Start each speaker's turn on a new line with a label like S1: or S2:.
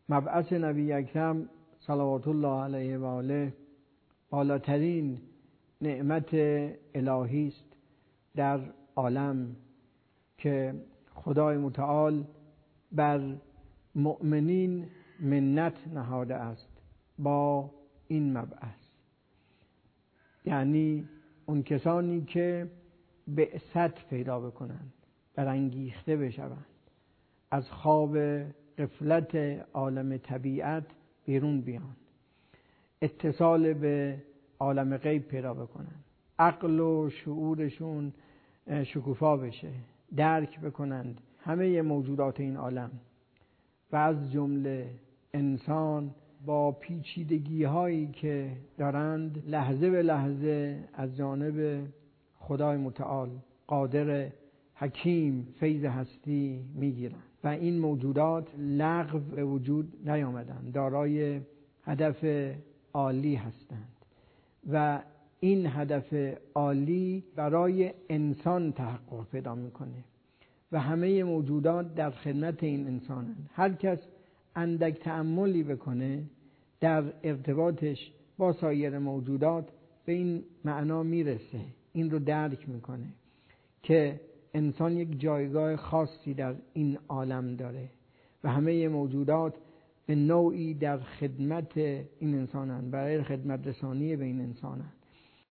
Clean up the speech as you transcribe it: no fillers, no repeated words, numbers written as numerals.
S1: مبعث نبی اکرم صلوات الله علیه و آله بالاترین نعمت الهی است در عالم که خدای متعال بر مؤمنین منت نهاده است با این مبعث. یعنی اون کسانی که بعثت پیدا بکنند، برانگیخته بشوند، از خواب غفلت عالم طبیعت بیرون بیان، اتصال به عالم غیب پیدا بکنند، عقل و شعورشون شکوفا بشه، درک بکنند همه موجودات این عالم و از جمله انسان با پیچیدگی هایی که دارند لحظه به لحظه از جانب خدای متعال قادر حکیم فیض هستی میگیرند و این موجودات لغو به وجود نیامدند، دارای هدف عالی هستند و این هدف عالی برای انسان تحقق پیدا میکنه و همه موجودات در خدمت این انسانند. هر کس اندک تأملی بکنه در ارتباطش با سایر موجودات به این معنا میرسه، این رو درک میکنه که انسان یک جایگاه خاصی در این عالم داره و همه موجودات به نوعی در خدمت این انسانند، برای خدمت رسانی به این انسانند.